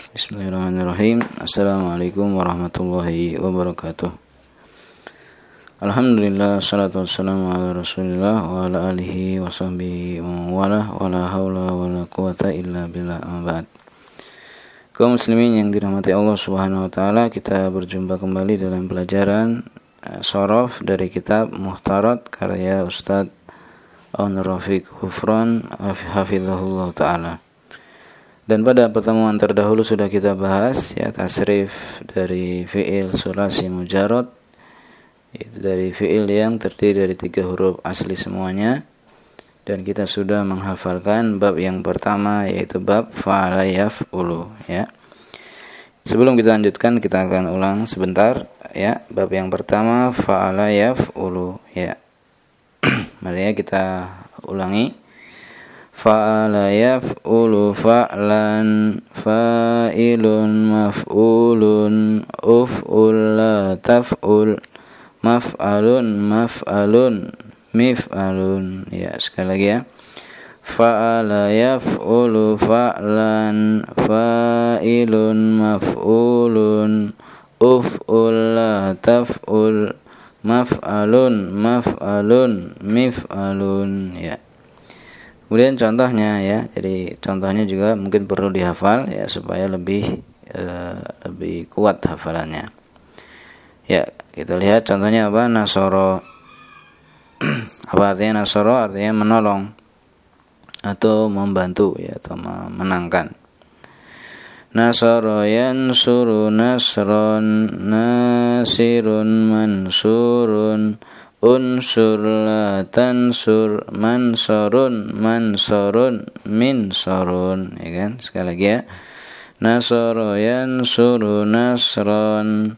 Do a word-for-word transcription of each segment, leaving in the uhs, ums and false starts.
Bismillahirrahmanirrahim. Assalamualaikum warahmatullahi wabarakatuh. Alhamdulillah, salatu wassalamu ala rasulillah wa ala alihi wa sahbihi wa wala wa la hawla wa la quwata illa billah, amma ba'd. Kaum muslimin yang dirahmati Allah subhanahu wa ta'ala, kita berjumpa kembali dalam pelajaran uh, Shorof dari kitab Muhtarat karya Ustadz Aun Rafiq Hufran hafizahullah ta'ala. Dan pada pertemuan terdahulu sudah kita bahas ya tasrif dari fi'il sulasi mujarrad, itu dari fi'il yang terdiri dari tiga huruf asli semuanya, dan kita sudah menghafalkan bab yang pertama yaitu bab fa'ala yaf'ulu ya. Sebelum kita lanjutkan kita akan ulang sebentar ya. Bab yang pertama fa'ala yaf'ulu ya. Mari kita ulangi. Fa'ala yaf'ulu fa'lan fa'ilun maf'ulun uf'ul la taf'ul maf'alun maf'alun mif'alun ya. Sekali lagi ya. Fa'ala yaf'ulu fa'lan fa'ilun maf'ulun uf'ul la taf'ul maf'alun maf'alun mif'alun ya. Kemudian contohnya ya, jadi contohnya juga mungkin perlu dihafal ya supaya lebih e, lebih kuat hafalannya. Ya, kita lihat contohnya apa? Nasoro. Apa artinya nasoro? Artinya menolong atau membantu ya, atau memenangkan. Nasoro yansuru nasron nasirun mansurun unsur la tansur mansurun mansurun minsurun ya kan. Sekali lagi ya. Nasara yansuru nasran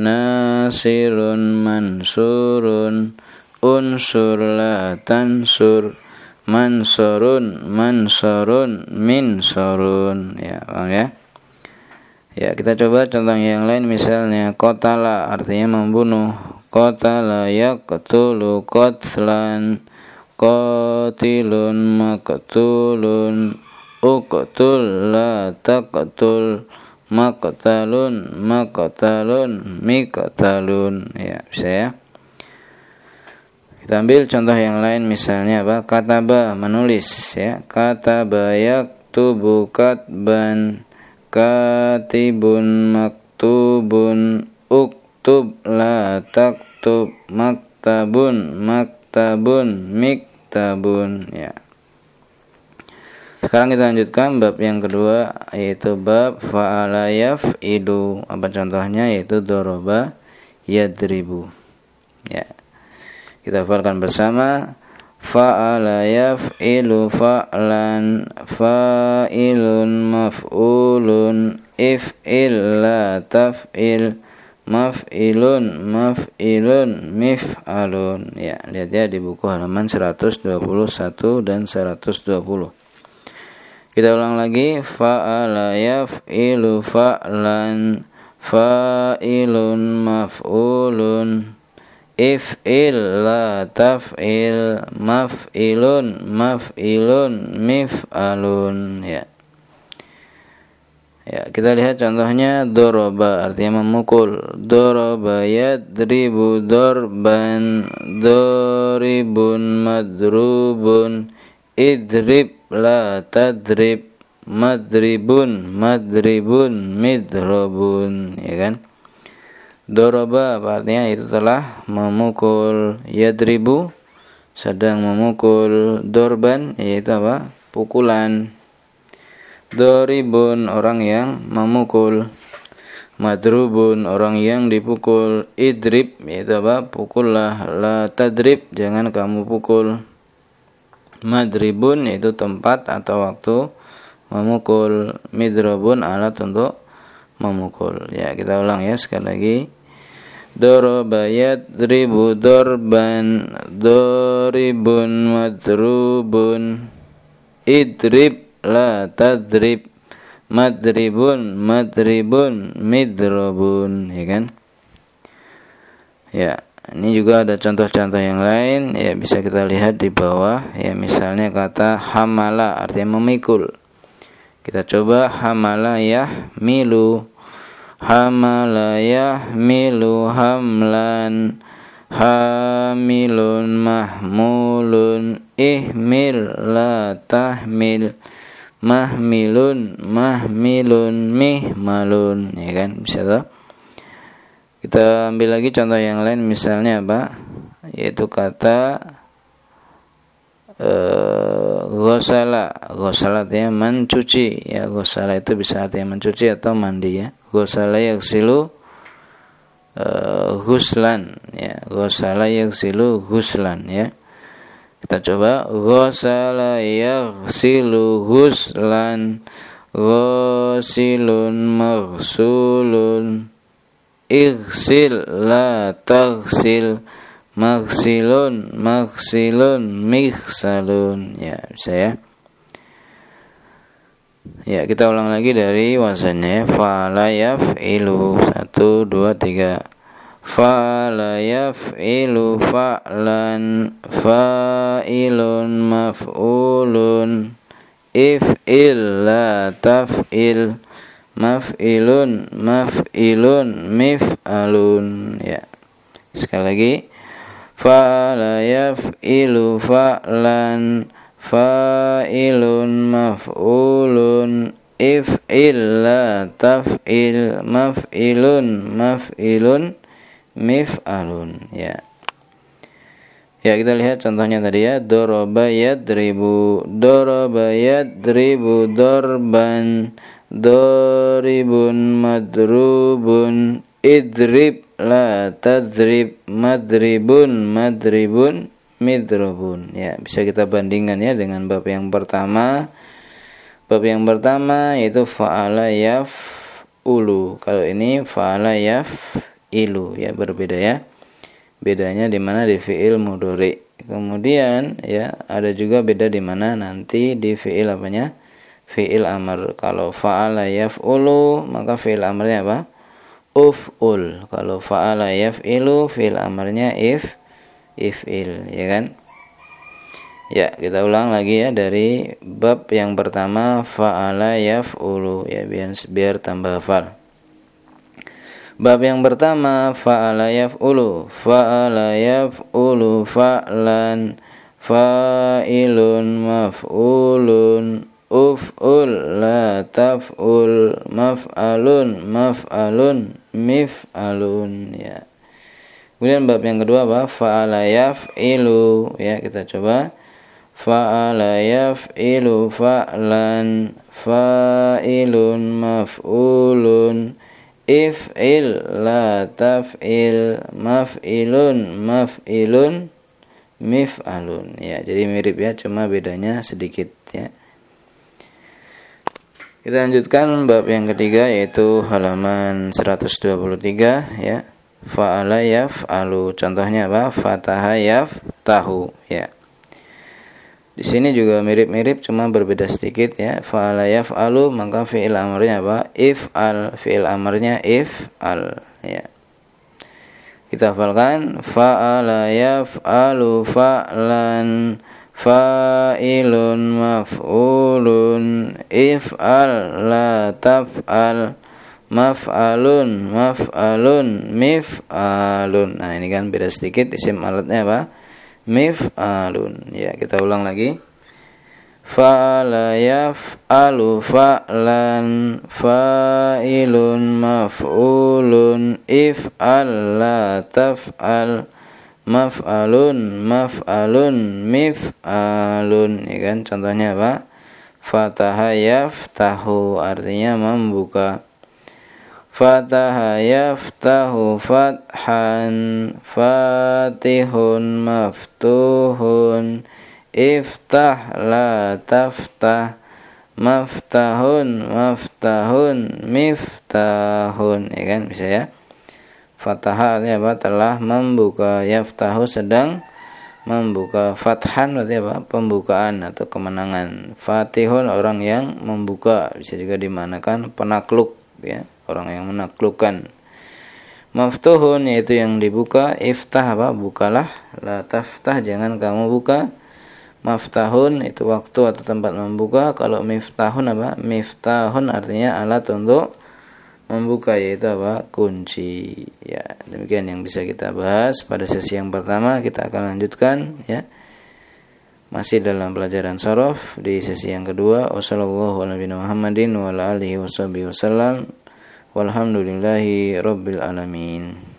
nasirun mansurun unsur la tansur mansurun mansurun minsurun ya, paham ya? Ya, kita coba contoh yang lain, misalnya qatala artinya membunuh. Qatala yaqtulu qatlan qatilun maqtulun uqtul la taqtul maqtalun maqtalun miqtalun ya, bisa ya. Kita ambil contoh yang lain, misalnya apa? Kataba menulis ya. Kataba yaktubu katban katibun maktubun uktub la taktub maktabun maktabun miktabun ya. Sekarang kita lanjutkan bab yang kedua yaitu bab fa'ala yaf'ilu. Apa contohnya? Yaitu doroba yadribu ya. Kita hafalkan bersama. Fa'ala yaf'ilu fa'lan fa'ilun maf'ulun if'il la taf'il maf'ilun maf'ilun mif'alun ya. Lihat ya di buku halaman seratus dua puluh satu dan seratus dua puluh. Kita ulang lagi. Fa'ala yaf'ilu fa'lan fa'ilun maf'ulun if'il la taf'il maf'ilun maf'ilun mif'alun ya. Ya, kita lihat contohnya. Doroba artinya memukul. Doroba yadribu dorban doribun madrubun idrib la tadrib madribun madribun midrobun ya kan. Doroba artinya itu telah memukul. Yadribu sedang memukul. Dorban yaitu apa? Pukulan. Doribun orang yang memukul. Madrubun orang yang dipukul. Idrib yaitu apa? Pukullah. La tadrib jangan kamu pukul. Madribun yaitu tempat atau waktu memukul. Midrobun alat untuk memukul ya. Kita ulang ya sekali lagi. Doroba yadribu dorban doribun madrubun idrib la tadrib madribun madribun midrobun ya kan. Ya, ini juga ada contoh-contoh yang lain ya, bisa kita lihat di bawah ya. Misalnya kata hamala artinya memikul. Kita coba hamala yahmilu, hamala yahmilu hamlan, hamilun mahmulun, ihmil la tahmil, mahmilun mahmilun mihmalun, ya kan, bisa tuh. Kita ambil lagi contoh yang lain, misalnya apa? Yaitu kata Uh, gosala, gosala artinya mencuci, ya. Gosala itu bisa artinya mencuci atau mandi, ya. Gosala yaghsilu uh, ghuslan, ya. Gosala yaghsilu ghuslan, ya. Kita coba gosala yaghsilu ghuslan, ghasilun maghsulun, ighsil la taghsil, maghsilun maghsilun mighsalun, ya, bisa ya. Ya, kita ulang lagi dari wazannya, fa'ala yaf'ilu, satu, dua, tiga. Fa'ala yaf'ilu fa'lan, fa'ilun maf'ulun, if'il la taf'il, maf'ilun maf'ilun mif'alun, ya. Sekali lagi, fa'ala yaf'ilu fa'lan, fa'ilun maf'ulun, if'il la taf'il, maf'ilun maf'ilun mif'alun, ya. Ya, kita lihat contohnya tadi, ya. Daraba yadribu, daraba yadribu darban, daribun madrubun, idrib la tadrib, madribun madribun midrubun, ya. Bisa kita bandingkan, ya, dengan bab yang pertama. Bab yang pertama yaitu fa'ala yaf'ulu, kalau ini fa'ala yaf'ilu, ya, berbeda, ya. Bedanya di mana di fi'il mudhari. Kemudian, ya, ada juga beda di mana nanti di fi'il apanya? Fi'il amr. Kalau fa'ala yaf'ulu, maka fi'il amrnya apa? Uf'ul. Kalau fa'ala yaf'ilu, fi'il amarnya if if'il, ya kan? Ya, kita ulang lagi, ya, dari bab yang pertama fa'ala yaf'ulu, ya, biar biar tambah hafal. Bab yang pertama fa'ala yaf'ulu, fa'ala yaf'ulu fa'lan, fa'ilun maf'ulun, uf'ul la taf'ul, maf'alun maf'alun mif'alun, ya. Kemudian bab yang kedua apa? Fa'ala yaf'ilu, ya, kita coba. Fa'ala yaf'ilu fa'lan, fa'ilun maf'ulun, if'il la taf'il, maf'ilun maf'ilun mif'alun, ya. Jadi mirip, ya, cuma bedanya sedikit, ya. Kita lanjutkan bab yang ketiga, yaitu halaman seratus dua puluh tiga, ya. Fa'ala yaf'alu, contohnya apa? Fataha yaftahu, ya. Di sini juga mirip-mirip, cuma berbeda sedikit, ya. Fa'ala yaf'alu, maka fi'il amarnya apa? If'al, fi'il amarnya if'al, ya. Kita hafalkan, fa'ala yaf'alu fa'lan, fa'ilun maf'ulun, if'al la taf'al, maf'alun maf'alun mif'alun. Nah, ini kan beda sedikit, isim alatnya apa? Mif'alun, ya. Kita ulang lagi. Fa'ala yaf'alu fa'lan, fa'ilun maf'ulun, if'al la taf'al, maf'alun maf'alun mif'alun, ya kan? Contohnya apa? Fataha yaftahu, artinya membuka. Fataha yaftahu fathan, fatihun maftuhun, iftah la taftah, maftahun maftahun miftahun, ya kan? Bisa, ya. Fataha artinya apa? Telah membuka. Yaftahu sedang membuka. Fathan berarti apa? Pembukaan atau kemenangan. Fatihun orang yang membuka, bisa juga dimanakan penakluk, ya, orang yang menaklukkan. Maftuhun yaitu yang dibuka. Iftah apa? Bukalah. La taftah, jangan kamu buka. Maftahun itu waktu atau tempat membuka. Kalau miftahun apa? Miftahun artinya alat untuk membuka, yaitu apa? Kunci. Ya, demikian yang bisa kita bahas pada sesi yang pertama. Kita akan lanjutkan ya. Masih dalam pelajaran shorof di sesi yang kedua. Wassallallahu ala nabiyina Muhammadin wa ala alihi washabihi wasallam. Walhamdulillahi rabbil alamin.